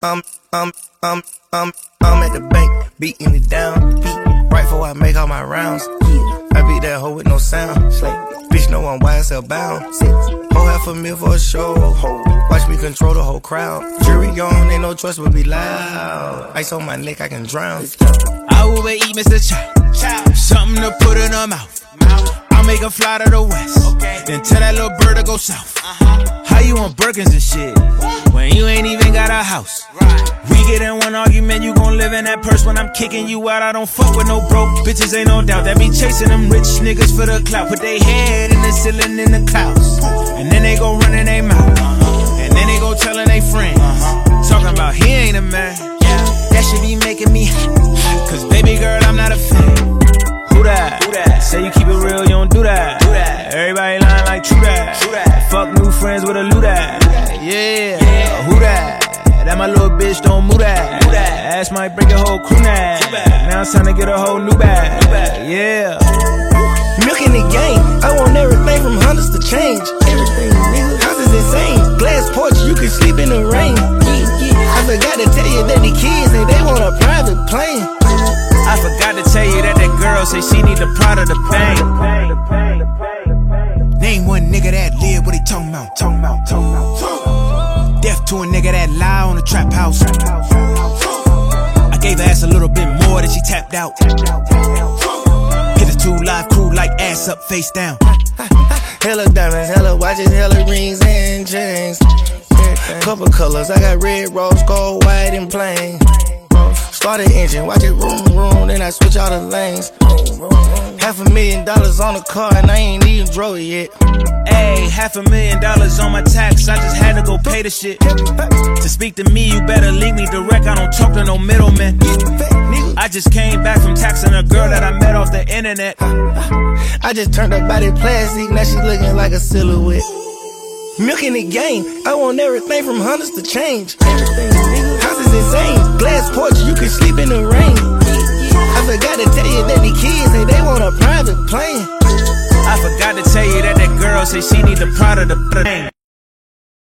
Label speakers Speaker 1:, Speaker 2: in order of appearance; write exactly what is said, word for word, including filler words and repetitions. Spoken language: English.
Speaker 1: I'm, I'm, I'm, I'm, I'm at the bank, beating it down. Right before I make all my rounds. I beat that hoe with no sound. Bitch, no one Y S L bound. Hoe half a mil for a show. Watch me control the whole crowd. Jury on, ain't no choice but be loud. Ice on my neck, I can drown.
Speaker 2: I will eat Mister Chow. Something to put in her mouth. I'll make her fly to the west. Then tell that little bird to go south. How you on Birkins and shit when you ain't even got a house? We get in one argument, you gon' live in that purse. When I'm kicking you out, I don't fuck with no broke bitches, ain't no doubt. That be chasing them rich niggas for the clout. Put they head in the ceiling in the clouds, and then they go running they mouth, and then they go telling they friends, talking about he ain't a man. That should be making me hot, cause baby girl, I'm not a fan. Who that? Who that? Say you keep it real, you don't do that. Do that. Everybody lying like true that. True that. Fuck new friends with a loo that. Yeah. yeah. Who that? That my little bitch don't move that. Move that. Ass might break a whole crew now. Now it's time to get a whole new bag. New bag. Yeah.
Speaker 1: Milk in the game. I want everything from hundreds to change. Everything, nigga. House is insane. Glass porch, you can sleep in the rain. I forgot to tell you that the kids say they want a private plane.
Speaker 2: I forgot to tell you that that girl say she need the pride of the bank. Name one nigga that live what he talking about. Talking about, talking about. Deaf to a nigga that lie on the trap house. I gave her ass a little bit more than she tapped out. Hit a two live crew like ass up, face down.
Speaker 1: Hella diamonds, hella watches, hella rings and chains. Couple colors, I got red, rose, gold, white, and plain. Start the engine, watch it room, room, then I switch all the lanes. Half a million dollars on the car and I ain't even drove it yet.
Speaker 2: Ayy, half a million dollars on my tax, I just had to go pay the shit. To speak to me, you better link me direct, I don't talk to no middleman. I just came back from taxing a girl that I met off the internet.
Speaker 1: I just turned her body plastic, now she looking like a silhouette. Milk in the game, I want everything from hundreds to change. Everything, nigga. House is insane. Glass porch, you can sleep in the rain. I forgot to tell you that the kids say they want a private plane.
Speaker 2: I forgot to tell you that that girl say she need the pride of the bank.